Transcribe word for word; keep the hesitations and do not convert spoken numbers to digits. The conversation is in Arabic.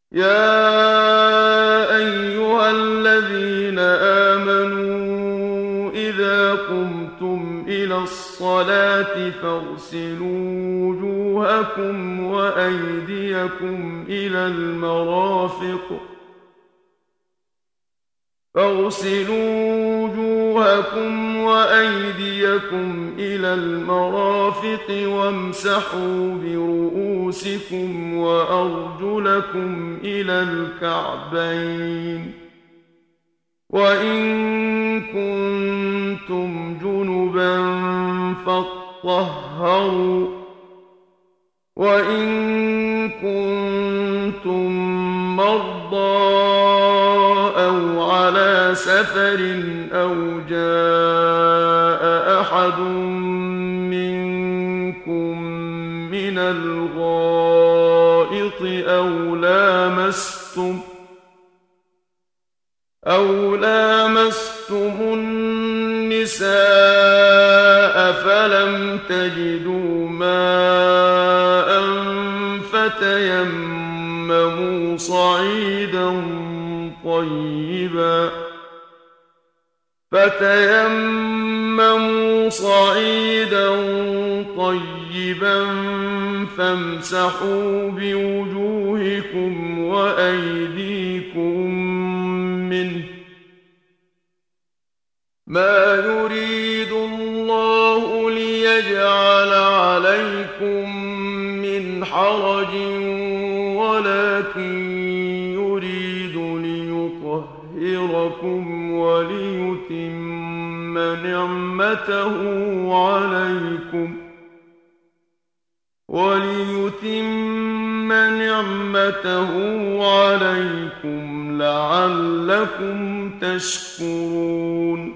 يَا أَيُّهَا الَّذِينَ آمَنُوا إِذَا قُمْتُمْ إِلَى الصَّلَاةِ فَاغْسِلُوا وُجُوهَكُمْ وَأَيْدِيَكُمْ إِلَى الْمَرَافِقِ فاغسلوا وجوهكم وأيديكم إلى المرافق وامسحوا برؤوسكم وأرجلكم إلى الكعبين وإن كنتم جنبا فاطهروا وإن كنتم مرضى أو على سفر أو جاء أحد منكم من الغائط أو لامستم أو لامستم النساء فلم تجدوا ماء فتيمموا صعيدا طيبا فتيمموا صعيدا طيبا فامسحوا بوجوهكم وأيديكم منه ما يريد الله ليجعل عليكم من حرج ولكن يريد ليطهركم وليتم نعمته عليكم وليتم نعمته عليكم لعلكم تشكرون